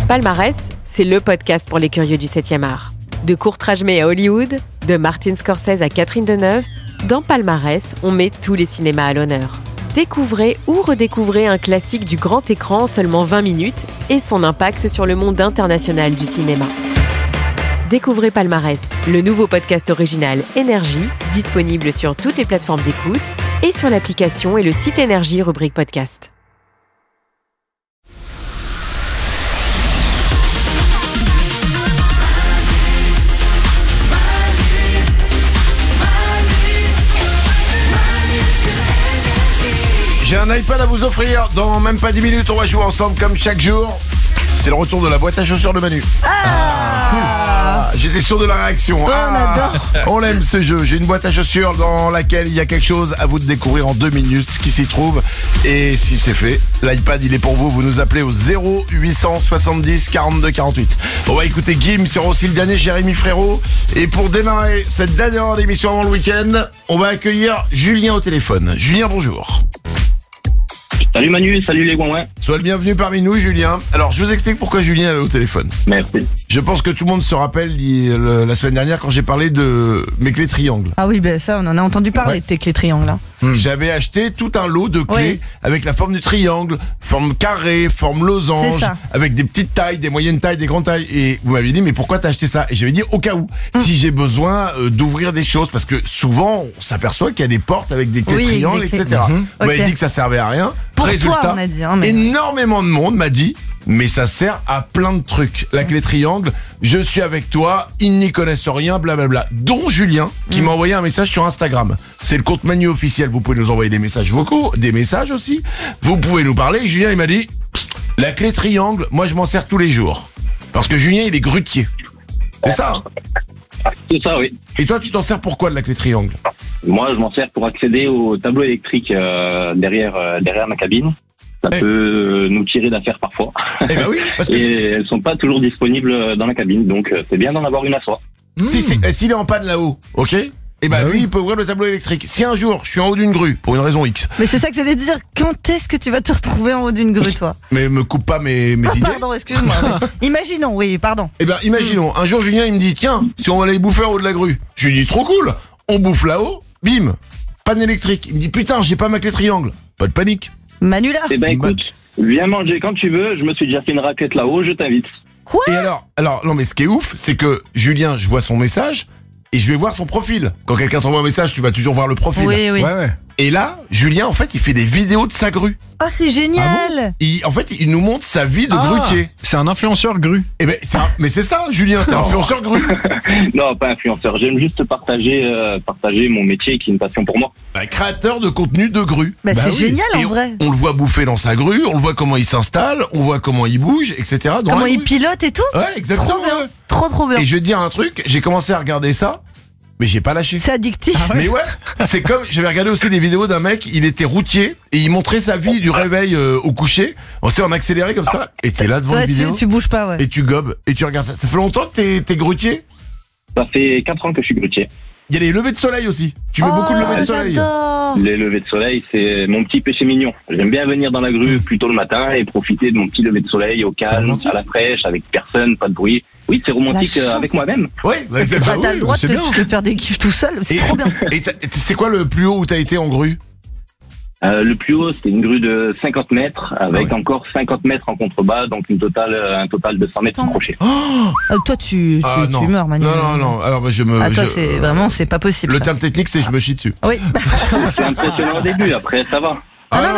Palmarès, c'est le podcast pour les curieux du 7e art. De Kurt Rajmé à Hollywood, de Martin Scorsese à Catherine Deneuve, dans Palmarès, on met tous les cinémas à l'honneur. Découvrez ou redécouvrez un classique du grand écran en seulement 20 minutes et son impact sur le monde international du cinéma. Découvrez Palmarès, le nouveau podcast original Énergie, disponible sur toutes les plateformes d'écoute et sur l'application et le site Énergie rubrique podcast. J'ai un iPad à vous offrir. Dans même pas 10 minutes, on va jouer ensemble comme chaque jour. C'est le retour de la boîte à chaussures de Manu. J'étais sûr de la réaction. On adore. On l'aime ce jeu. J'ai une boîte à chaussures dans laquelle il y a quelque chose. À vous de découvrir en 2 minutes ce qui s'y trouve. Et si c'est fait, l'iPad il est pour vous. Vous nous appelez au 0870 42 48. On va écouter Gim sur aussi le dernier Jérémy Frérot. Et pour démarrer cette dernière heure d'émission avant le week-end, on va accueillir Julien au téléphone. Julien, bonjour. Salut Manu, salut les Gouin. Sois le bienvenu parmi nous, Julien. Alors, je vous explique pourquoi Julien est au téléphone. Merci. Je pense que tout le monde se rappelle la semaine dernière quand j'ai parlé de mes clés triangles. Ah oui, ben ça, on en a entendu parler de tes clés triangles. Hein. J'avais acheté tout un lot de clés avec la forme du triangle, forme carré, forme losange, avec des petites tailles, des moyennes tailles, des grandes tailles. Et vous m'aviez dit, mais pourquoi t'as acheté ça? Et j'avais dit, au cas où, si j'ai besoin d'ouvrir des choses, parce que souvent, on s'aperçoit qu'il y a des portes avec des clés triangles, etc. Vous m'avez dit que ça servait à rien. Pour Résultat, toi, on a dit, hein, mais... énormément de monde m'a dit, mais ça sert à plein de trucs. La clé triangle, je suis avec toi, ils n'y connaissent rien, blablabla. Dont Julien, qui m'a envoyé un message sur Instagram. C'est le compte Manu officiel, vous pouvez nous envoyer des messages vocaux, des messages aussi. Vous pouvez nous parler. Julien, il m'a dit, la clé triangle, moi je m'en sers tous les jours. Parce que Julien, il est grutier. C'est ça, hein? C'est ça, oui. Et toi, tu t'en sers pourquoi de la clé triangle? Moi, je m'en sers pour accéder au tableau électrique derrière ma cabine. Ça peut nous tirer d'affaire parfois. Eh ben oui, parce que et elles sont pas toujours disponibles dans la cabine, donc c'est bien d'en avoir une à soi. S'il est en panne là-haut, ok? Eh ben lui, il peut ouvrir le tableau électrique. Si un jour, je suis en haut d'une grue, pour une raison X. Mais c'est ça que j'allais dire, quand est-ce que tu vas te retrouver en haut d'une grue, toi? Mais me coupe pas mes idées. Pardon, excuse-moi. Imaginons, oui, pardon. Eh ben, imaginons, un jour, Julien, il me dit, tiens, si on va aller bouffer en haut de la grue. Je lui dis, trop cool. On bouffe là-haut, bim, panne électrique. Il me dit, putain, j'ai pas ma clé triangle. Pas de panique. Manu là? Eh ben écoute, viens manger quand tu veux, je me suis déjà fait une raclette là-haut, je t'invite. Quoi? Et alors, non mais ce qui est ouf, c'est que Julien, je vois son message et je vais voir son profil. Quand quelqu'un t'envoie un message, tu vas toujours voir le profil. Oui. Ouais. Et là, Julien, en fait, il fait des vidéos de sa grue. Oh, c'est génial! Il nous montre sa vie de grutier. C'est un influenceur grue. Eh ben, mais c'est ça, Julien, t'es influenceur grue. Non, pas influenceur, j'aime juste partager mon métier qui est une passion pour moi. Créateur de contenu de grue. C'est génial Et en vrai. On le voit bouffer dans sa grue, on le voit comment il s'installe, on voit comment il bouge, etc. Comment il pilote et tout? Ouais, exactement. Trop bien. Trop bien. Et je vais te dire un truc, j'ai commencé à regarder ça, mais j'ai pas lâché. C'est addictif. Mais ouais, c'est comme, j'avais regardé aussi des vidéos d'un mec, il était routier, et il montrait sa vie du réveil au coucher. On sait, en accéléré comme ça, et t'es là devant Toi, une vidéo. tu bouges pas, ouais. Et tu gobes, et tu regardes ça. Ça fait longtemps que t'es grutier? Ça fait 4 ans que je suis grutier. Il y a les levées de soleil aussi. Tu mets beaucoup de levées de soleil. J'adore. Les levées de soleil, c'est mon petit péché mignon. J'aime bien venir dans la grue plus tôt le matin et profiter de mon petit lever de soleil au calme, à la fraîche, avec personne, pas de bruit. Oui, c'est romantique avec moi-même. Oui, exactement. T'as le droit de te faire des kiffs tout seul, c'est trop bien. Et c'est quoi le plus haut où t'as été en grue? Le plus haut, c'était une grue de 50 mètres, avec encore 50 mètres en contrebas, donc un total de 100 mètres sous crochet. Toi, tu meurs, Manu. Non. Alors, toi, c'est pas possible. Le terme technique, c'est je me chie dessus. Oui. C'est impressionnant au début, après, ça va.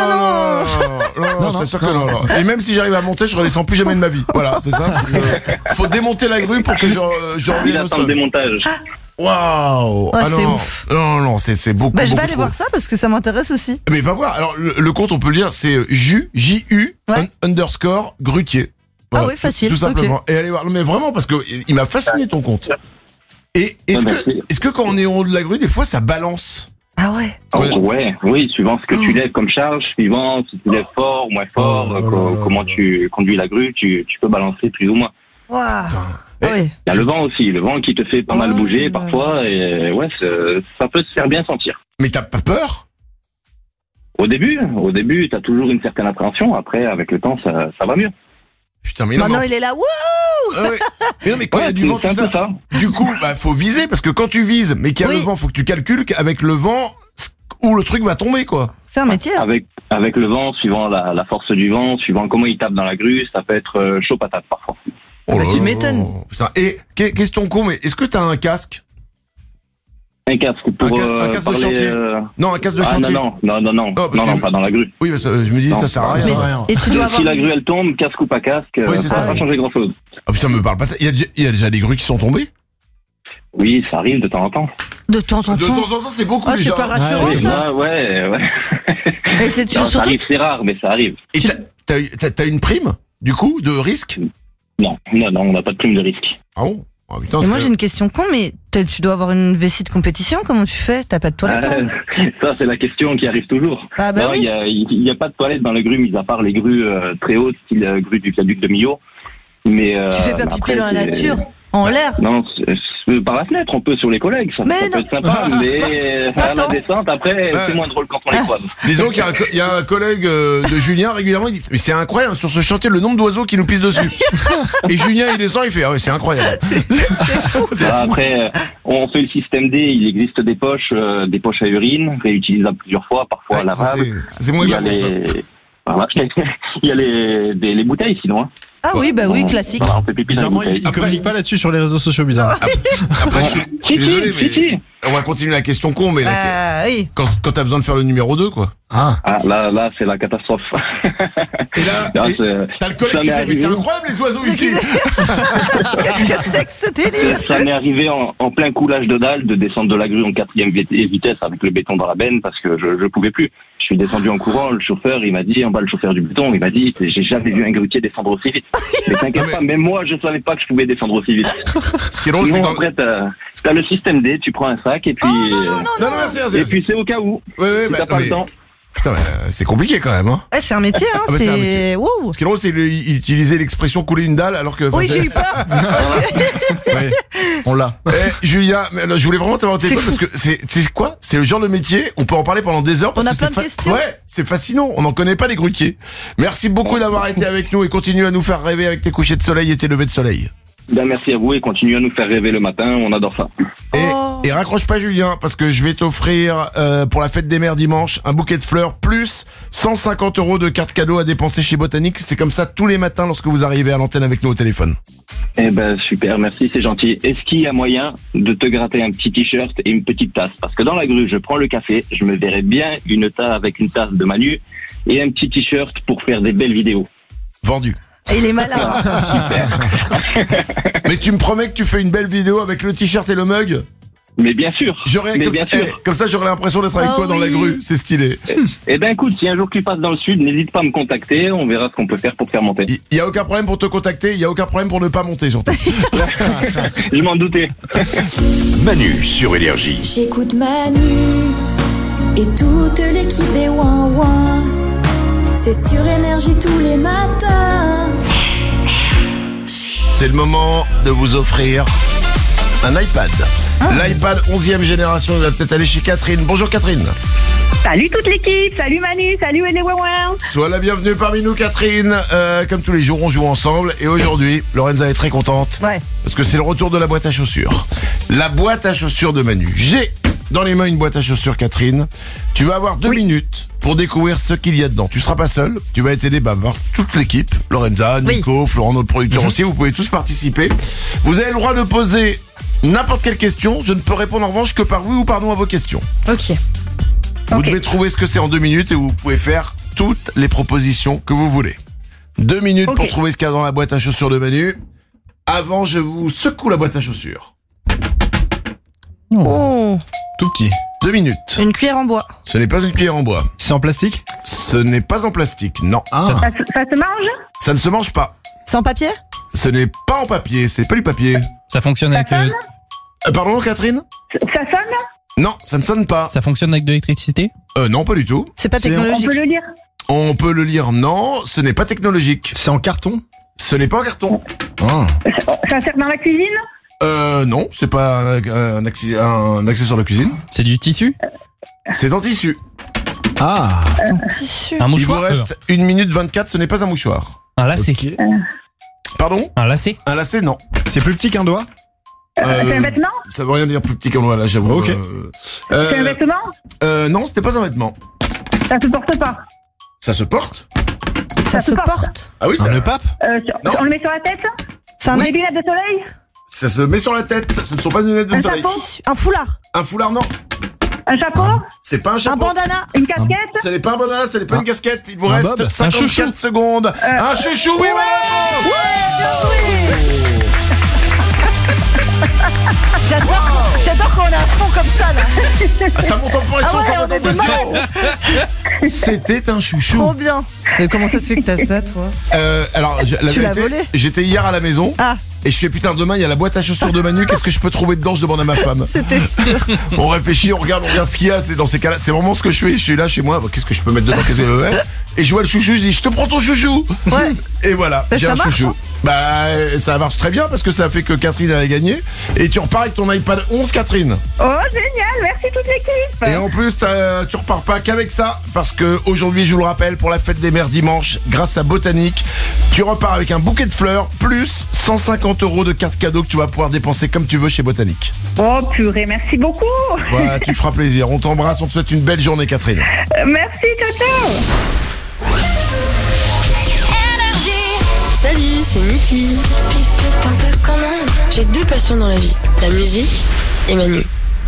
Non, je t'assure que non. Et même si j'arrive à monter, je redescends plus jamais de ma vie. Voilà, c'est ça. Faut démonter la grue pour que je revienne au sol. Le démontage. Waouh! C'est ouf. Non, c'est beaucoup. Je vais aller voir ça parce que ça m'intéresse aussi. Mais va voir. Alors, le compte, on peut le dire, c'est J-U underscore grutier. Voilà, facile. Tout simplement. Et allez voir. Mais vraiment, parce que il m'a fasciné ton compte. Et est-ce que quand on est en haut de la grue, des fois, ça balance? Ah ouais. Oui, suivant ce que tu lèves comme charge, suivant si tu lèves fort, moins fort, comment tu conduis la grue, tu peux balancer plus ou moins. Waouh. Il y a le vent aussi, le vent qui te fait pas mal bouger parfois, et ça peut se faire bien sentir. Mais t'as pas peur? Au début, t'as toujours une certaine appréhension, après, avec le temps, ça va mieux. Putain, mais Maintenant, il est là. Wouh! Ah ouais. Mais non, mais quand il y a du vent, c'est tout un peu ça. ça. Du coup, faut viser, parce que quand tu vises, mais qu'il y a le vent, faut que tu calcules qu'avec le vent, où le truc va tomber, quoi. C'est un métier. Avec le vent, suivant la force du vent, suivant comment il tape dans la grue, ça peut être chaud patate parfois. Oh là tu là. m'étonnes. Putain. Et, question con, mais est-ce que t'as un casque? Un casque pour un casque de parler, chantier. Non, un casque de chantier. Non, parce que- pas dans la grue. Oui, parce que je me dis, Non, ça sert à ça rien. sert à rien. Et tu dois avoir. Si la grue elle tombe, casque ou pas casque, Oui, c'est ça ça. va pas changer grand chose. Ah putain, me parle pas de ça. Il y a déjà des grues qui sont tombées? Oui, ça arrive de temps en temps. De temps en De temps. temps en temps, c'est beaucoup Oh, déjà. c'est pas rassurant, Ouais, ça. Ouais. Et c'est Non, ça surtout. arrive, c'est rare, mais ça arrive. Et t'as une prime, du coup, de risque? Non, on n'a pas de prime de risque. Ah bon? Ah putain, Et c'est moi, j'ai une question con, mais tu dois avoir une vessie de compétition. Comment tu fais? T'as pas de toilette? hein Ça, c'est la question qui arrive toujours. Ah, bah Non, oui. il y a pas de toilette dans les grues, mis à part les grues très hautes, style grue du viaduc de Millau. Mais Tu fais pas pipi après, dans la c'est- nature, en l'air. Non, par la fenêtre, on peut sur les collègues, ça, Mais ça peut non. être sympa, mais à la Attends. descente, après, Ouais. c'est moins drôle quand on les croise. Disons qu'il y a un collègue de Julien régulièrement, il dit, mais c'est incroyable, sur ce chantier, le nombre d'oiseaux qui nous pissent dessus. Et Julien, il descend, il fait, ah ouais, c'est incroyable. Après, on fait le système D, il existe des poches à urine, réutilisables plusieurs fois, parfois Ouais, lavables. c'est moins Il y a glamour, ça. voilà. Il y a les bouteilles, sinon. Hein. Ah oui, bah oui, classique. Voilà, on fait pipi dans les Bizarrement, bouteilles. il communique pas là-dessus sur les réseaux sociaux, bizarre. Après, je suis désolé, mais si. on va continuer la question con, mais Ah oui. quand t'as besoin de faire le numéro 2, quoi. Ah. Ah, là, c'est la catastrophe. Et là, Là, et c'est- t'as le collègue ça qui m'est fait, mais c'est arrivé. incroyable les oiseaux ici. Qu'est-ce que c'est que ce délire? Ça m'est arrivé en plein coulage de dalle de descendre de la grue en 4e vitesse avec le béton dans la benne parce que je pouvais plus. Je suis descendu en courant, le chauffeur, il m'a dit, en bas le chauffeur du béton, il m'a dit, j'ai jamais vu un grutier descendre aussi vite. Mais t'inquiète pas, même moi, je savais pas que je pouvais descendre aussi vite. Ce qui est drôle, c'est Sinon, quand... après, t'as le système D, tu prends un sac et puis... Non, merci, et puis c'est au cas où. Ouais, Si bah, t'as pas mais- le temps. Putain, c'est compliqué quand même, hein. Ouais, c'est un métier, hein. Ah bah, c'est un c'est. métier. Wouh. Ce qui est drôle, c'est il utilisait l'expression couler une dalle alors que... Oui, enfin, j'ai eu peur. Ouais. On l'a. Julien, mais, alors, je voulais vraiment t'avoir au téléphone fou. parce que c'est quoi? C'est le genre de métier, on peut en parler pendant des heures parce On a que c'est plein de questions. Ouais, c'est fascinant, on n'en connaît pas les grutiers. Merci beaucoup d'avoir été avec nous et continue à nous faire rêver avec tes couchers de soleil et tes levées de soleil. Ben, merci à vous et continuez à nous faire rêver le matin, on adore ça. Et raccroche pas Julien parce que je vais t'offrir pour la fête des mères dimanche un bouquet de fleurs plus 150 € de carte cadeau à dépenser chez Botanique. C'est comme ça tous les matins lorsque vous arrivez à l'antenne avec nous au téléphone. Eh ben super, merci, c'est gentil. Est-ce qu'il y a moyen de te gratter un petit t-shirt et une petite tasse? Parce que dans la grue, je prends le café, je me verrais bien une tasse avec une tasse de Manu et un petit t-shirt pour faire des belles vidéos. Vendu. Il est malin. Mais tu me promets que tu fais une belle vidéo avec le t-shirt et le mug? Mais bien sûr, J'aurais mais comme, bien ça, sûr. comme ça j'aurais l'impression d'être avec Oh toi dans la oui. grue, c'est stylé. Eh ben écoute, si un jour tu passes dans le sud, n'hésite pas à me contacter, on verra ce qu'on peut faire pour te faire monter. Il y a aucun problème pour te contacter, il y a aucun problème pour ne pas monter surtout. Je m'en doutais. Manu sur Énergie. J'écoute Manu et toute l'équipe des Ouin Ouin. C'est sur Énergie tous les matins. C'est le moment de vous offrir un iPad. L'iPad 11e génération, il va peut-être aller chez Catherine. Bonjour Catherine. Salut toute l'équipe, salut Manu, salut les Ouin. Sois la bienvenue parmi nous Catherine. Comme tous les jours on joue ensemble et aujourd'hui Lorenza est très contente Ouais. parce que c'est le retour de la boîte à chaussures. La boîte à chaussures de Manu. J'ai dans les mains une boîte à chaussures Catherine. Tu vas avoir 2 minutes pour découvrir ce qu'il y a dedans. Tu seras pas seul, tu vas être aidé par toute l'équipe. Lorenza, Nico, Florent, notre producteur aussi, vous pouvez tous participer. Vous avez le droit de poser n'importe quelle question. Je ne peux répondre en revanche que par oui ou par non à vos questions. Ok. Vous devez trouver ce que c'est en 2 minutes et vous pouvez faire toutes les propositions que vous voulez. 2 minutes pour trouver ce qu'il y a dans la boîte à chaussures de Manu. Avant, je vous secoue la boîte à chaussures. Oh. Tout petit. 2 minutes. Une cuillère en bois. Ce n'est pas une cuillère en bois. C'est en plastique? Ce n'est pas en plastique, non. Ah. Ça se mange? Ça ne se mange pas. Sans papier? Ce n'est pas en papier, c'est pas du papier. Ça fonctionne avec sonne Pardon, Catherine? Ça sonne? Non, ça ne sonne pas. ça fonctionne avec de l'électricité. Non, pas du tout. C'est pas C'est- On technologique. peut le lire? On peut le lire, non. Ce n'est pas technologique. C'est en carton? Ce n'est pas en carton. Ah. Ça sert dans la cuisine? Non, c'est pas un accessoire de cuisine. C'est du tissu. C'est en tissu. Ah. C'est un tissu. Un Il vous mouchoir. reste 1 minute 24, ce n'est pas un mouchoir. Un lacet. Ok. Pardon? Un lacet? Un lacet, non. C'est plus petit qu'un doigt? C'est un vêtement? Ça veut rien dire plus petit qu'un doigt, là, j'avoue. Ok. C'est un vêtement? Non, c'était pas un vêtement. Ça se porte pas. Ça se porte? Ça se porte. Ah oui, ça, Un nœud pape? Non. On le met sur la tête? C'est un Des lunettes de soleil? ça se met sur la tête. Ce ne sont pas des lunettes de Un soleil. chapeau? Un foulard. Un foulard, non. Un chapeau? C'est pas un Un chapeau. bandana. Une casquette? Ce n'est pas un bandana, ce n'est pas une casquette. Il vous Un reste bob. 54 chouchou. secondes. Un chouchou, oui, bravo. J'adore quand on a un fond comme ça là. Ah, ça monte en pression, Ah ouais, ça on monte en est de pression. C'était un chouchou. Trop bien. Mais comment ça se fait que t'as ça toi? Alors, la Tu l'as vérité, volé? j'étais hier à la maison. Ah. Et je fais putain, demain il y a la boîte à chaussures de Manu, qu'est-ce que je peux trouver dedans? Je demande à ma femme. C'était sûr. On réfléchit, on regarde ce qu'il y a. C'est dans ces cas-là, c'est vraiment ce que je fais. Je suis là chez moi, qu'est-ce que je peux mettre dedans? Qu'est-ce que et je vois le chouchou, je dis je te prends ton chouchou. Ouais. Et voilà, Ben, j'ai ça un marche, chouchou. Bah ça marche très bien parce que ça a fait que Catherine elle a gagné. Et tu repars avec ton iPad 11, Catherine. Oh, génial, merci toute l'équipe. Et en plus, tu repars pas qu'avec ça, parce que aujourd'hui, je vous le rappelle, pour la fête des mères dimanche, grâce à Botanique, tu repars avec un bouquet de fleurs, plus 150 € de carte cadeau que tu vas pouvoir dépenser comme tu veux chez Botanique. Oh, purée, merci beaucoup. Voilà, tu te feras plaisir. On t'embrasse, on te souhaite une belle journée, Catherine. Merci, ciao, ciao. Salut, c'est Niki. Un peu quand même. J'ai 2 passions dans la vie, la musique et Manu.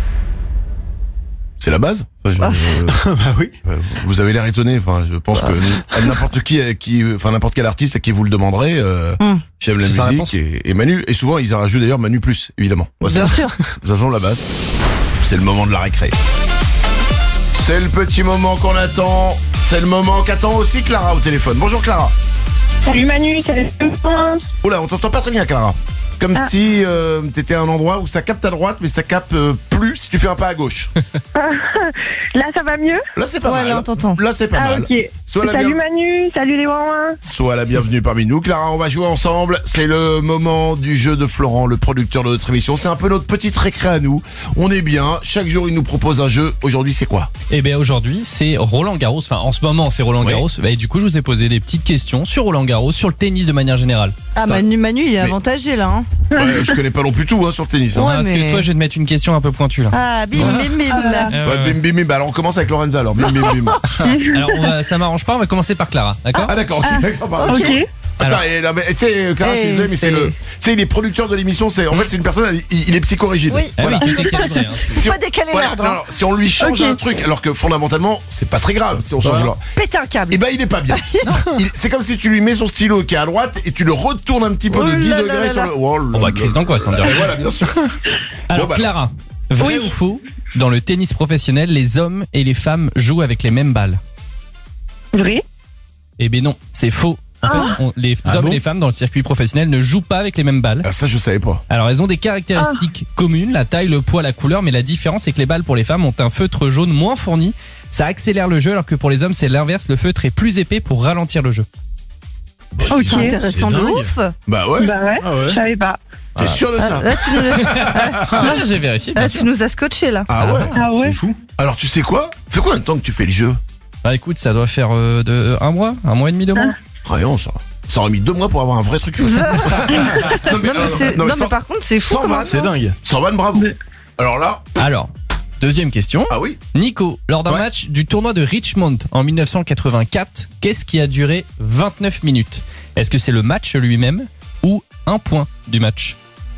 C'est la base. Enfin, Bah oui. vous avez l'air étonné. Enfin, je pense que n'importe n'importe quel artiste à qui vous le demanderez, j'aime la C'est sa musique et Manu. Et souvent, ils en rajoutent d'ailleurs Manu plus, évidemment. Bien sûr. Nous avons la base. C'est le moment de la récré. C'est le petit moment qu'on attend. C'est le moment qu'attend aussi Clara au téléphone. Bonjour Clara. Salut Manu, salut. Oula, on t'entend pas très bien Clara. Comme si t'étais à un endroit où ça capte à droite, mais ça capte plus si tu fais un pas à gauche. Là, ça va mieux? Là, c'est pas Ouais, mal. là, on t'entend. Là, c'est pas mal. Ok. Salut Manu, salut les ouin-ouin. Sois la bienvenue parmi nous. Clara, on va jouer ensemble. C'est le moment du jeu de Florent, le producteur de notre émission. C'est un peu notre petite récré à nous. On est bien. Chaque jour, il nous propose un jeu. Aujourd'hui, c'est quoi? Eh bien aujourd'hui c'est Roland Garros, enfin en ce moment c'est Roland Garros, et du coup je vous ai posé des petites questions sur Roland Garros, sur le tennis de manière générale. Ah Manu il est avantagé là hein. Ouais, je connais pas non plus tout sur le tennis. Ouais, Parce mais- que toi je vais te mettre une question un peu pointue là. Ah bim bim bim là. Ouais, bim, bim, bim. Bah, alors, on commence avec Lorenza, alors. Bim, bim, bim. Alors ça m'arrange pas, on va commencer par Clara, d'accord? Ah, d'accord, ok, d'accord, pardon. Ok. Attends, Alors. et là, mais, tu sais, Clara, je suis désolé, mais c'est le. Tu sais, il est producteur de l'émission, en fait, c'est une personne, il est psychorigide. Oui. Ah Voilà. oui, tout est calibré. Hein. C'est pas décalé Voilà, l'ordre. non, hein. alors, si on lui change Ok. un truc, alors que fondamentalement, c'est pas très grave si on change l'ordre. Péter un câble. Eh ben, il est pas bien. C'est comme si tu lui mets son stylo qui est à droite et tu le retournes un petit peu de Oh 10 là là degrés là sur là. le. Oh là On va là. crise d'angoisse, hein, Et voilà, bien sûr. Alors Bon, bah, Clara, vrai ou faux, dans le tennis professionnel, les hommes et les femmes jouent avec les mêmes balles? Vrai? Eh bien non, c'est faux. En fait, les hommes et les femmes dans le circuit professionnel ne jouent pas avec les mêmes balles. Ah, ça, je savais pas. Alors elles ont des caractéristiques communes, la taille, le poids, la couleur, mais la différence c'est que les balles pour les femmes ont un feutre jaune moins fourni. Ça accélère le jeu alors que pour les hommes c'est l'inverse, le feutre est plus épais pour ralentir le jeu. Ok. C'est intéressant C'est de dingue. ouf. Bah ouais. Bah ouais, Ah ouais. je savais pas. T'es sûr de ça? Là tu nous, Ah, j'ai vérifié. bien là, sûr. tu nous as scotché là. Ah ouais. Ah ouais? C'est fou. Alors, tu sais quoi? Fait combien de temps que tu fais le jeu? Bah écoute, ça doit faire un mois et demi, 2 mois. Rien, ça. Ça aurait mis 2 mois pour avoir un vrai truc. non, Non mais, non, mais par contre c'est fou. sans comment vanne. ça. C'est dingue. 100 vannes, bravo. Alors là, Alors, deuxième question. ah oui. Nico, lors d'un Ouais. match du tournoi de Richmond en 1984, qu'est-ce qui a duré 29 minutes? Est-ce que c'est le match lui-même ou un point du match?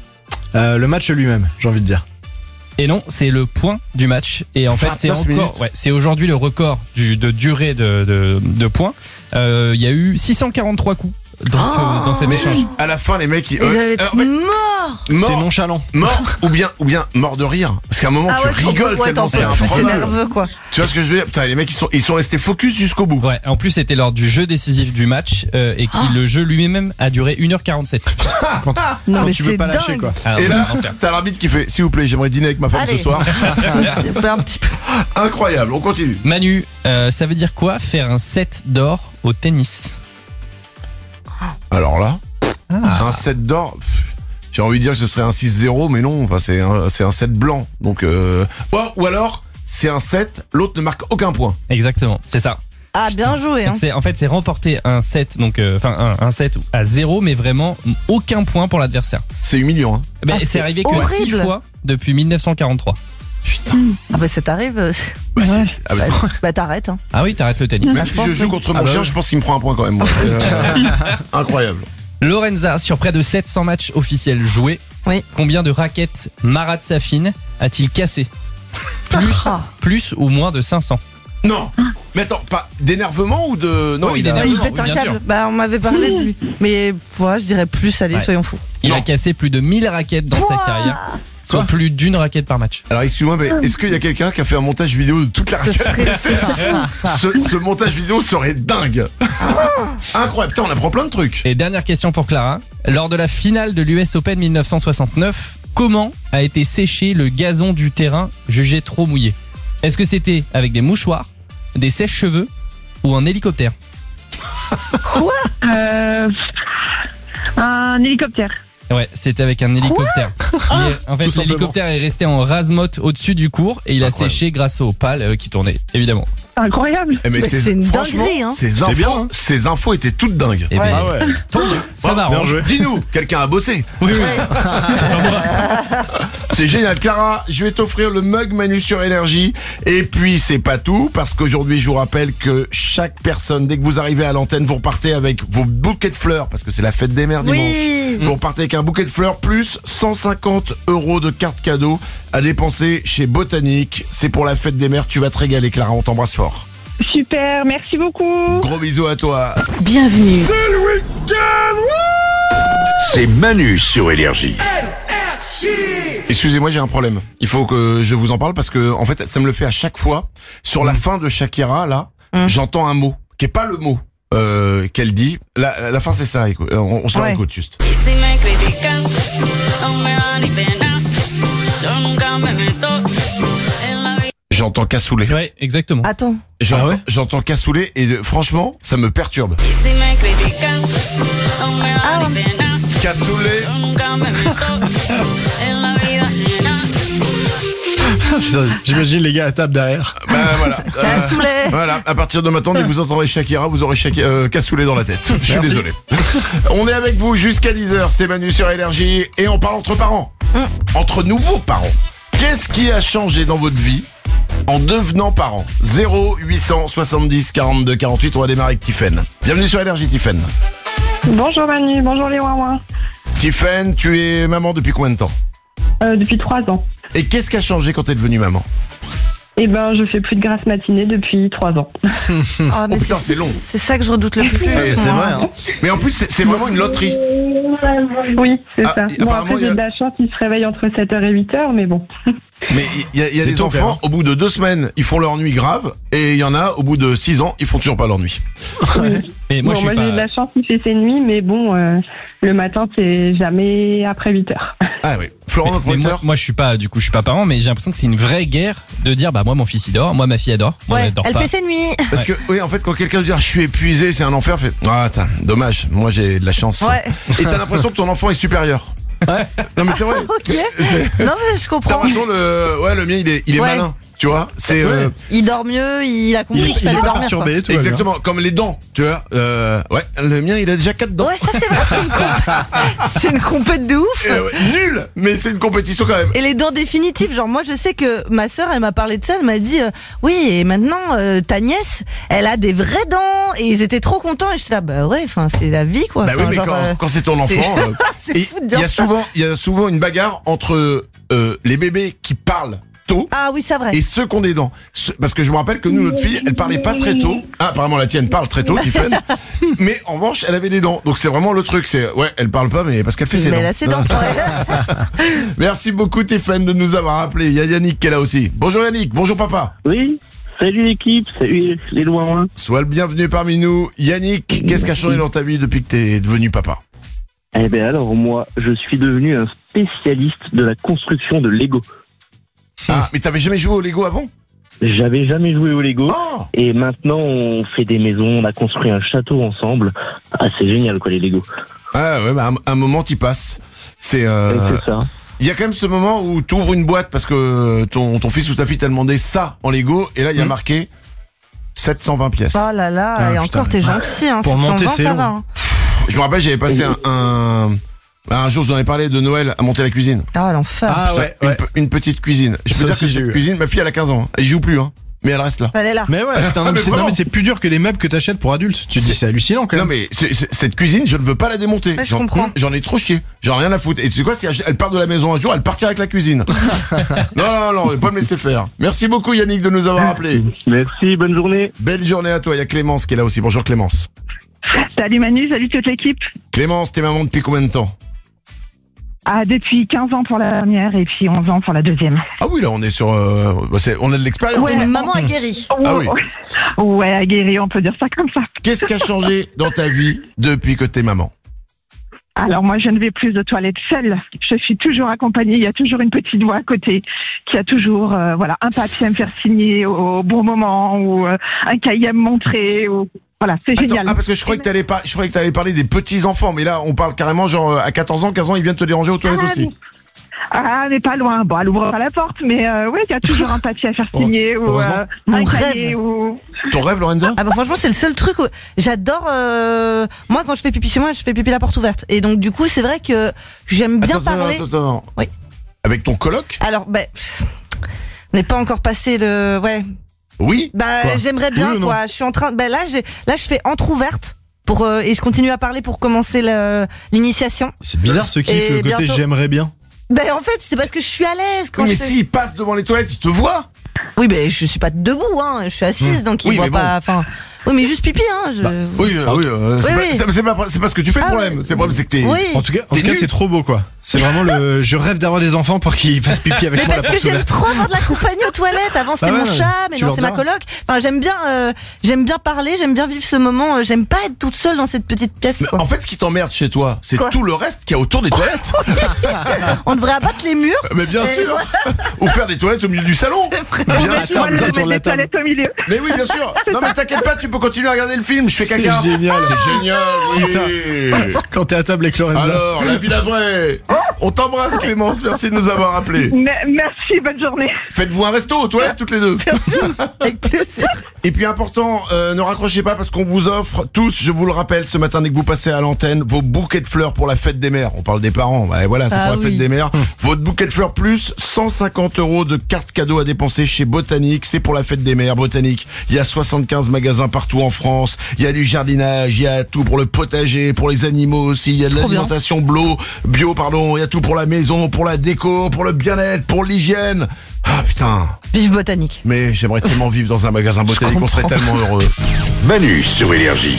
Le match lui-même, j'ai envie de dire. Et non, c'est le point du match. Et en fait, c'est 29 minutes. encore, c'est aujourd'hui le record de durée de points. Il y a eu 643 coups dans cet échange. À la fin, les mecs, Il va être ouais, mort. T'es mort, nonchalant. mort ou bien mort de rire. Parce qu'à un moment, tu trop rigoles cool. Ouais, tellement t'en c'est peux plus, c'est improbable. nerveux quoi. Tu vois ce que je veux dire? Putain, les mecs, ils sont restés focus jusqu'au bout. Ouais, en plus c'était lors du jeu décisif du match et le jeu lui-même a duré 1h47. Non Quand mais tu veux c'est pas lâcher dingue. quoi. Ah, Et c'est là, l'enfer. t'as l'arbitre qui fait, s'il vous plaît, j'aimerais dîner avec ma femme Allez. ce soir. C'est pas un petit peu. Incroyable, on continue. Manu, ça veut dire quoi faire un set d'or au tennis? Alors là, Ah. un set d'or, j'ai envie de dire que ce serait un 6-0, mais non, enfin, c'est un set blanc. Donc, ou alors, c'est un set, l'autre ne marque aucun point. Exactement, c'est ça. Ah, bien joué. Hein. C'est remporter un set, donc un set à 0, mais vraiment aucun point pour l'adversaire. C'est humiliant. Hein. C'est arrivé que 6 horrible. fois depuis 1943. Putain. Ah bah ça t'arrive. T'arrêtes. Hein. Ah oui, t'arrêtes le tennis. Même si je joue contre mon chien, je pense qu'il me prend un point quand même. Moi. Incroyable. Lorenza, sur près de 700 matchs officiels joués, combien de raquettes Marat Safin a-t-il cassé? Plus ou moins de 500? Non. Mais attends, pas d'énervement ou de... Non, il Il pète un câble. Bah on m'avait parlé de lui. Mais je dirais plus, allez, soyons fous. Il a cassé plus de 1000 raquettes dans sa carrière, soit plus d'une raquette par match. Alors excuse-moi, mais est-ce qu'il y a quelqu'un qui a fait un montage vidéo de toute la raquette? Ce montage vidéo serait dingue. Incroyable, putain, on apprend plein de trucs. Et dernière question pour Clara. Lors de la finale de l'US Open 1969, comment a été séché le gazon du terrain jugé trop mouillé? Est-ce que c'était avec des mouchoirs, des sèche-cheveux ou un hélicoptère? Quoi? Un hélicoptère. Ouais, c'était avec un hélicoptère. En fait, l'hélicoptère est resté en rase-motte au-dessus du cours et il a séché grâce aux pales qui tournaient, évidemment. Incroyable. Mais c'est une dinguerie, hein. Ces infos étaient toutes dingues. Et ça m'arrange. Dis-nous, quelqu'un a bossé. Oui. C'est pas moi. C'est génial. Clara, je vais t'offrir le mug Manu sur Énergie. Et puis, c'est pas tout, parce qu'aujourd'hui, je vous rappelle que chaque personne, dès que vous arrivez à l'antenne, vous repartez avec vos bouquets de fleurs, parce que c'est la fête des mères dimanche. Vous repartez avec un bouquet de fleurs, plus 150 € de carte cadeau à dépenser chez Botanique. C'est pour la fête des mères. Tu vas te régaler, Clara. On t'embrasse fort. Super, merci beaucoup. Gros bisous à toi. Bienvenue. C'est le week-end. C'est Manu sur Énergie. Excusez-moi, j'ai un problème. Il faut que je vous en parle parce que, en fait, ça me le fait à chaque fois. Sur la fin de Shakira, là, j'entends un mot qui est pas le mot qu'elle dit. La fin, c'est ça. Écoute, on se l'écoute juste. J'entends cassoulet. Ouais, exactement. Attends. J'entends cassoulet et franchement, ça me perturbe. Cassoulet. J'imagine les gars à table derrière. Voilà. Voilà. À partir de maintenant, dès que vous entendrez Shakira, vous aurez cassoulet dans la tête. Je suis désolé. On est avec vous jusqu'à 10h. C'est Manu sur Énergie et on parle entre parents. Entre nouveaux parents. Qu'est-ce qui a changé dans votre vie en devenant parent? 0870 42 48. On va démarrer avec Tiffaine. Bienvenue sur Énergie, Tiffaine. Bonjour Manu, bonjour les ouin-ouin. Tiffaine, tu es maman depuis combien de temps? Depuis 3 ans. Et qu'est-ce qui a changé quand t'es devenue maman? Eh ben, je fais plus de grasse matinée depuis 3 ans. Mais putain, c'est long. C'est ça que je redoute le plus. C'est vrai, hein. Mais en plus, c'est vraiment une loterie. Oui, c'est ça. Bon, apparemment, après, j'ai de la chance, ils se réveillent entre 7h et 8h, mais bon. Mais il y a des tôt, enfants, au bout de 2 semaines, ils font leur nuit grave, et il y en a, au bout de 6 ans, ils font toujours pas leur nuit. Et moi, j'ai de la chance, il fait ses nuits, mais bon, le matin, c'est jamais après 8h. Ah oui. Florent, mais moi, je suis pas parent, mais j'ai l'impression que c'est une vraie guerre de dire, moi, mon fils, il dort, moi, ma fille, elle dort. Moi, elle dort elle pas. fait ses nuits. Parce que, oui, en fait, quand quelqu'un dit, je suis épuisé, c'est un enfer, attends, dommage, moi, j'ai de la chance. Ouais. Et t'as l'impression que ton enfant est supérieur. Non, mais c'est vrai. Ok. Non, mais je comprends. T'as l'impression, le mien, il est malin. Tu vois, c'est il dort mieux, il a compris qu'il fallait dormir. Perturbé, tout exactement, comme les dents, tu vois. Le mien, il a déjà 4 dents. Ouais, ça c'est vrai, c'est une compète de ouf. Nul, mais c'est une compétition quand même. Et les dents définitives, genre moi je sais que ma sœur, elle m'a parlé de ça, elle m'a dit oui, et maintenant ta nièce, elle a des vraies dents, et ils étaient trop contents, et j'étais là, c'est la vie quoi. Bah oui, mais quand c'est ton enfant, c'est fou de dire ça. Il y a souvent une bagarre entre les bébés qui parlent tôt. Ah oui, c'est vrai. Et ceux qui ont des dents. Parce que je me rappelle que nous, notre fille, elle parlait pas très tôt. Ah, apparemment la tienne parle très tôt, Tiffaine. Mais en revanche, elle avait des dents. Donc c'est vraiment le truc, elle parle pas, mais parce qu'elle fait ses dents. Mais elle a ses dents. Merci beaucoup, Tiffaine, de nous avoir appelé. Il y a Yannick qui est là aussi. Bonjour Yannick, bonjour papa. Oui, salut l'équipe, salut les loin. Sois le bienvenu parmi nous. Yannick, qu'est-ce qui a changé dans ta vie depuis que t'es devenu papa? Eh ben alors moi, je suis devenu un spécialiste de la construction de Lego. Ah, mais t'avais jamais joué au Lego avant? J'avais jamais joué au Lego. Et maintenant on fait des maisons, on a construit un château ensemble. Ah, c'est génial quoi les Lego. Ah ouais, un moment t'y passes. C'est ça. Il y a quand même ce moment où t'ouvres une boîte parce que ton fils ou ta fille t'a demandé ça en Lego, et là il y a marqué 720 pièces. Oh là là, Ah, et putain. encore t'es gentil, hein. Pour monter, 720, c'est ça long. va, hein. Je me rappelle, j'avais passé un jour, je vous en ai parlé de Noël, à monter la cuisine. Ah, l'enfer. Ah Putain, ouais. une petite cuisine. Je Ça peux dire aussi, que j'ai cette eu. cuisine, ma fille elle a 15 ans. Hein. Elle joue plus, hein. Mais elle reste là. Elle est là. Mais ouais, putain, mais vraiment. mais c'est plus dur que les meubles que t'achètes pour adultes. Tu te dis, c'est hallucinant quand Non même. mais cette cuisine, je ne veux pas la démonter. Ouais, je comprends. J'en ai trop chié. J'en ai rien à foutre. Et tu sais quoi, si elle part de la maison un jour, elle partira avec la cuisine. non, on va pas me laisser faire. Merci beaucoup Yannick de nous avoir appelé. Merci, bonne journée. Belle journée à toi. Il y a Clémence qui est là aussi. Bonjour Clémence. Salut Manu, salut toute l'équipe. Clémence, t'es maman depuis combien de temps? Ah, depuis 15 ans pour la première et puis 11 ans pour la deuxième. Ah oui, là on est sur, on a de l'expérience. Une maman aguerrie. Ah oui. Ouais, aguerri, on peut dire ça comme ça. Qu'est-ce qui a changé dans ta vie depuis que t'es maman? Alors moi, je ne vais plus aux toilettes seule. Je suis toujours accompagnée. Il y a toujours une petite voix à côté qui a toujours, voilà, un papier à me faire signer au bon moment ou un cahier à me montrer. Ou voilà, c'est Attends, génial. parce que je croyais que t'allais parler des petits enfants, mais là on parle carrément genre à 14 ans, 15 ans, ils viennent te déranger aux toilettes aussi. Ah, mais pas loin. Bon, elle ouvre pas la porte, mais oui, il y a toujours un papier à faire signer ou heureusement. Mon un rêve. cahier ou. Ton rêve, Lorenza? Ah bah franchement c'est le seul truc où j'adore moi quand je fais pipi chez moi je fais pipi la porte ouverte et donc du coup c'est vrai que j'aime bien parler. Attends. Oui. Avec ton coloc? Alors on n'est pas encore passé le Oui. bah Quoi? j'aimerais bien Oui ou non? quoi, je suis en train là je fais entrouverte pour et je continue à parler pour commencer l'initiation. C'est bizarre ce kiff, Et le côté bientôt- j'aimerais bien. Ben en fait c'est parce que je suis à l'aise quand Oui, mais je fais... s'il passe devant les toilettes, il te voit. Oui mais je suis pas debout hein, je suis assise donc il Oui, voit mais pas enfin oui mais juste pipi hein, Oui, oui. c'est pas ce que tu fais le Ah problème. ouais. C'est le problème, c'est que t'es. Oui. En tout cas, T'es nu. c'est trop beau quoi. C'est vraiment je rêve d'avoir des enfants pour qu'ils fassent pipi avec Mais moi à la parce que porte j'aime ouverte. trop avoir de la compagnie aux toilettes. Avant c'était Ah ouais, mon non, chat, mais mais tu non leur c'est ma diras. coloc. Enfin j'aime bien parler, j'aime bien vivre ce moment. J'aime pas être toute seule dans cette petite pièce. Mais Quoi. en fait, ce qui t'emmerde chez toi, c'est Quoi tout le reste qu'il y a autour des toilettes. On devrait abattre les murs. Mais bien Et sûr. Ou faire des toilettes au milieu du salon. Bien Moi, sûr. je vais autour mettre de la les table. toilettes au milieu. Mais oui, bien sûr. Non, mais t'inquiète pas, tu peux continuer à regarder le film. Je fais C'est caca. génial. C'est génial. Oui. Quand t'es à table avec Lorenza. Alors, la vie la vraie. On t'embrasse, Clémence. Merci de nous avoir appelés. Merci, bonne journée. Faites-vous un resto aux toilettes toutes les deux. Avec plaisir. Et puis important, ne raccrochez pas parce qu'on vous offre tous, je vous le rappelle, ce matin dès que vous passez à l'antenne, vos bouquets de fleurs pour la fête des mères. On parle des parents, bah, voilà, c'est Ah pour la oui. fête des mères. Votre bouquet de fleurs plus 150 € de cartes cadeaux à dépenser chez Botanique. C'est pour la fête des mères, Botanique. Il y a 75 magasins partout en France. Il y a du jardinage, il y a tout pour le potager, pour les animaux aussi. Il y a de Trop bien. l'alimentation bio, il y a tout pour la maison, pour la déco, pour le bien-être, pour l'hygiène. Ah putain. Vive Botanique. Mais j'aimerais tellement vivre dans un magasin Botanique, on serait tellement heureux. Manu sur Énergie.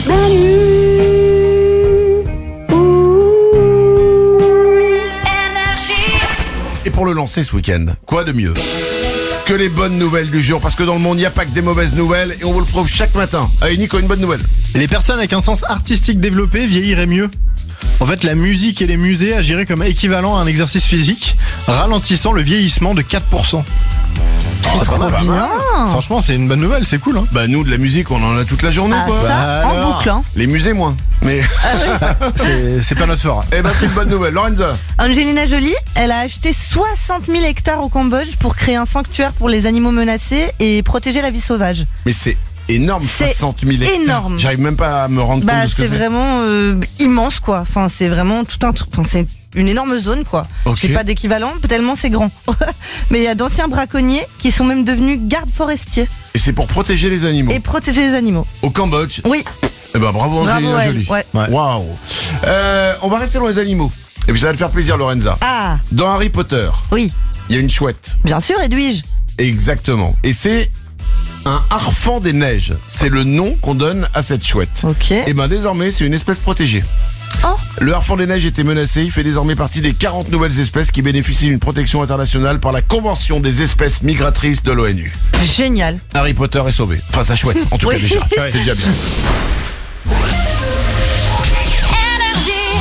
Et pour le lancer ce week-end, quoi de mieux que les bonnes nouvelles du jour? Parce que dans le monde, il n'y a pas que des mauvaises nouvelles et on vous le prouve chaque matin. Allez Nico, une bonne nouvelle. Les personnes avec un sens artistique développé vieilliraient mieux. En fait, la musique et les musées agiraient comme équivalent à un exercice physique, ralentissant le vieillissement de 4%. C'est trop bien. Franchement, c'est une bonne nouvelle, c'est cool. Hein. Bah nous, de la musique, on en a toute la journée, Ah, quoi. ça, Bah, en alors. boucle. Hein. Les musées, moins. Mais, C'est pas notre fort. eh ben, c'est une bonne nouvelle. Lorenza. Angelina Jolie, elle a acheté 60 000 hectares au Cambodge pour créer un sanctuaire pour les animaux menacés et protéger la vie sauvage. Mais c'est énorme, C'est 60 000 hectares. énorme. J'arrive même pas à me rendre compte Bah de ce que c'est c'est. vraiment immense quoi. Enfin c'est vraiment tout un truc. Enfin, c'est une énorme zone quoi. Ok. J'ai pas d'équivalent tellement c'est grand. Mais il y a d'anciens braconniers qui sont même devenus gardes forestiers Et c'est pour protéger les animaux. et protéger les animaux. Au Cambodge. Oui. Eh ben, bravo Angelina Bravo, Jolie. ouais. Ouais. Waouh. On va rester dans les animaux. Et puis ça va te faire plaisir, Lorenza. Ah Dans Harry Potter, oui. il y a une chouette. Bien sûr Edwige. Exactement. Et c'est un harfang des neiges. C'est le nom qu'on donne à cette chouette. Ok. Et ben désormais, c'est une espèce protégée. Oh. Le harfang des neiges était menacé. Il fait désormais partie des 40 nouvelles espèces qui bénéficient d'une protection internationale par la Convention des espèces migratrices de l'ONU. Génial. Harry Potter est sauvé. Enfin, sa chouette, en tout cas Oui. déjà. C'est déjà bien.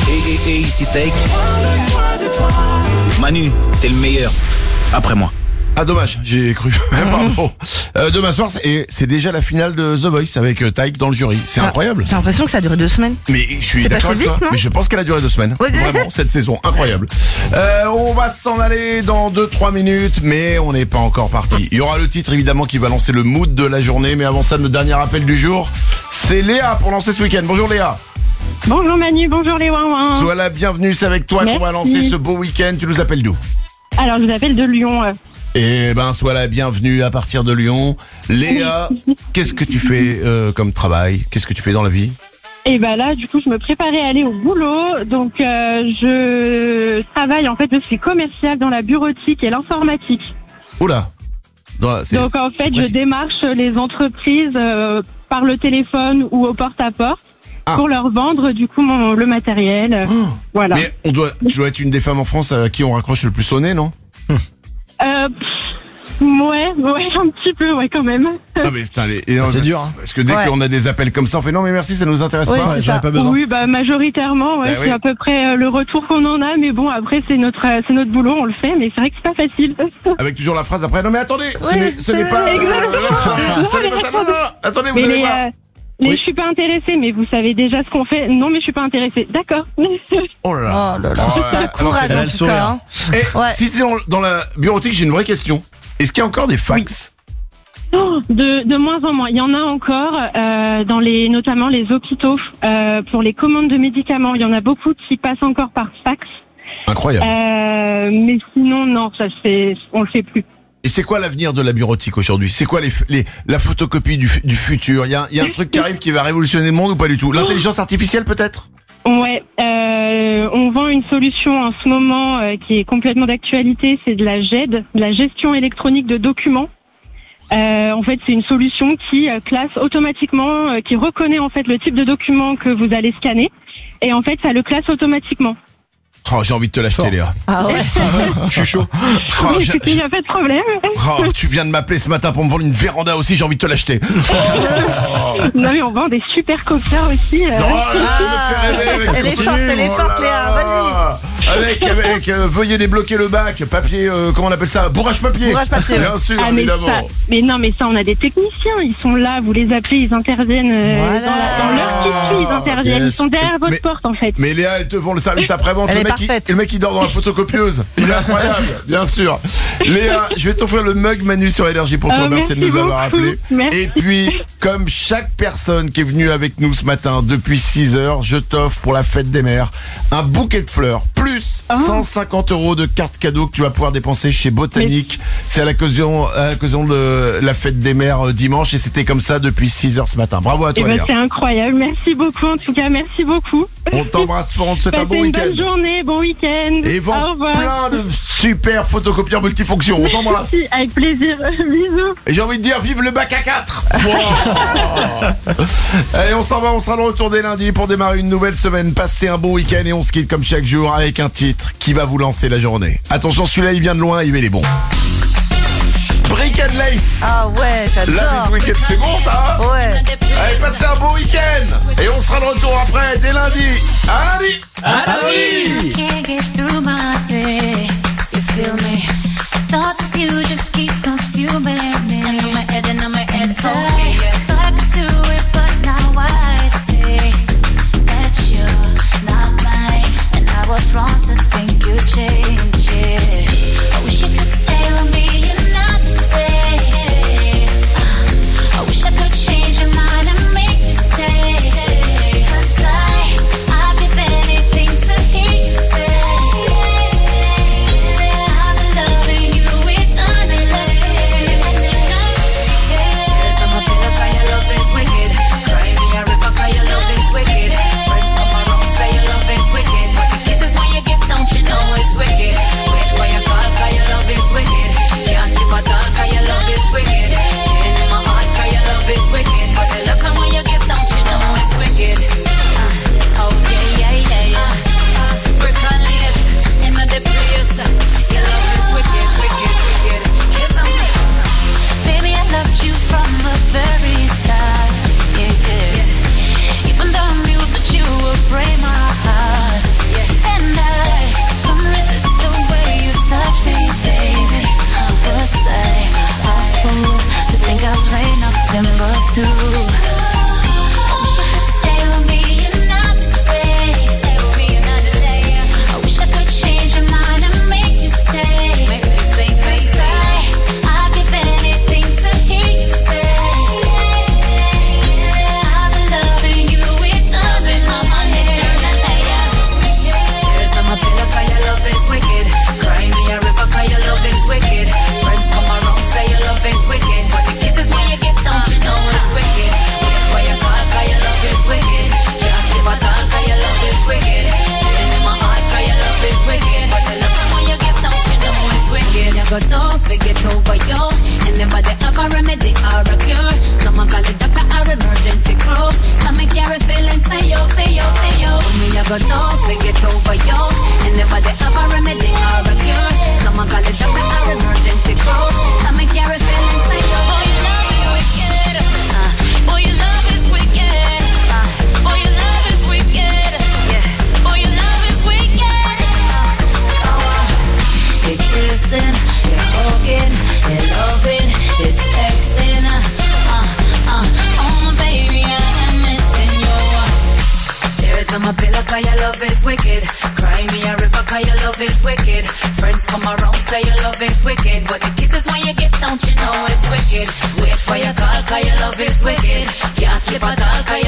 Ici Take. Manu, t'es le meilleur. Après moi. Ah dommage, j'ai cru. Pardon. Demain soir, c'est déjà la finale de The Voice avec Taïk dans le jury. C'est incroyable. J'ai l'impression que ça a duré 2 semaines. Mais je suis d'accord avec toi. Mais je pense qu'elle a duré 2 semaines. Ouais. Vraiment, cette saison, incroyable. On va s'en aller dans 2-3 minutes, mais on n'est pas encore parti. Il y aura le titre évidemment qui va lancer le mood de la journée, mais avant ça, le dernier appel du jour, c'est Léa pour lancer ce week-end. Bonjour Léa. Bonjour Manu, bonjour les ouin-ouin. Sois la bienvenue, c'est avec toi qu'on va lancer ce beau week-end. Tu nous appelles d'où? Alors je vous appelle de Lyon. Eh ben, sois la bienvenue à partir de Lyon. Léa, qu'est-ce que tu fais comme travail? Qu'est-ce que tu fais dans la vie? Et ben là, du coup, je me préparais à aller au boulot. Donc, je travaille, en fait, je suis commerciale dans la bureautique et l'informatique. Oula. Donc, en fait, je démarche les entreprises par le téléphone ou au porte-à-porte pour leur vendre, du coup, le matériel. Voilà. Mais tu dois être une des femmes en France à qui on raccroche le plus au nez, non? Ouais, un petit peu, ouais, quand même. Ah mais putain, c'est dur. Hein. Parce que dès qu'on a des appels comme ça, on fait non mais merci, ça nous intéresse pas. J'en ai pas besoin. Oui, bah majoritairement, ouais, c'est à peu près le retour qu'on en a. Mais bon, après c'est notre boulot, on le fait, mais c'est vrai que c'est pas facile. Avec toujours la phrase après, non mais attendez, ce n'est pas. Non, attendez, vous allez voir. Mais je suis pas intéressée, mais vous savez déjà ce qu'on fait. Non, mais je suis pas intéressée. D'accord. Oh là là. Courage en tout cas. Hein. Si t'es dans la bureautique, j'ai une vraie question. Est-ce qu'il y a encore des fax? De moins en moins. Il y en a encore dans notamment les hôpitaux pour les commandes de médicaments. Il y en a beaucoup qui passent encore par fax. Incroyable. Mais sinon, non, on le fait plus. Et c'est quoi l'avenir de la bureautique aujourd'hui? C'est quoi la photocopie du futur? Il y a un truc qui arrive qui va révolutionner le monde ou pas du tout? L'intelligence artificielle peut-être? Ouais, on vend une solution en ce moment qui est complètement d'actualité, c'est de la GED, de la gestion électronique de documents. En fait, c'est une solution qui classe automatiquement, qui reconnaît en fait le type de document que vous allez scanner, et en fait, ça le classe automatiquement. Oh, j'ai envie de te l'acheter, Léa. Ah ouais. Je suis chaud. Écoutez, il n'y a pas de problème. Tu viens de m'appeler ce matin pour me vendre une véranda aussi, j'ai envie de te l'acheter. Non mais on vend des super coffres aussi. Elle est forte, Léa, vas-y. Avec veuillez débloquer le bac, papier, comment on appelle ça? Bourrage papier. Bien sûr, évidemment. Mais non, mais ça, on a des techniciens, ils sont là, vous les appelez, ils interviennent dans leur tissu, ils interviennent, ils sont derrière votre porte en fait. Mais Léa, elles te font le service après-vente. Le mec qui dort dans la photocopieuse. Il est incroyable, bien sûr. Léa, je vais t'offrir le mug Manu sur Énergie pour te remercier de nous avoir appelés. Et puis, comme chaque personne qui est venue avec nous ce matin depuis 6h, je t'offre pour la fête des mères un bouquet de fleurs plus 150 € de carte cadeau que tu vas pouvoir dépenser chez Botanique. C'est à l'occasion de la fête des mères dimanche et c'était comme ça depuis 6h ce matin. Bravo à toi, Léa. C'est incroyable. Merci beaucoup. En tout cas, merci beaucoup. On t'embrasse fort. On te souhaite un bon week-end. Bonne journée, bon week-end. Et vend plein de super photocopieurs multifonctions. On t'embrasse. Merci, avec plaisir. Bisous. Et j'ai envie de dire vive le bac à 4. Allez, on s'en va. On sera de retour dès lundi pour démarrer une nouvelle semaine. Passez un bon week-end et on se quitte comme chaque jour avec un titre qui va vous lancer la journée. Attention, celui-là il vient de loin, il met les bons. Brick and Lace. Ah ouais, j'adore. La week-end, c'est bon ça? Ouais. Allez, passez un bon week-end. Et on sera de retour après, dès lundi. À lundi. À lundi. Wicked. go don't forget over you. And never they have a remedy or a cure. Some call it a emergency crew. Come and carry feelings like your boy, your love is wicked. Boy, your love is wicked. Boy, your love is wicked. Yeah. Boy, your love is wicked. You're kissing, you're hugging, you're loving, you're sexing. Oh my baby, I'm missing you. Tears on my pillow 'cause your love is wicked. Cry me a river 'cause your love is wicked. Friends come around say your love is wicked, but the kisses when you get, don't you know it's wicked. Wait for your call 'cause your love is wicked. Can't sleep at all 'cause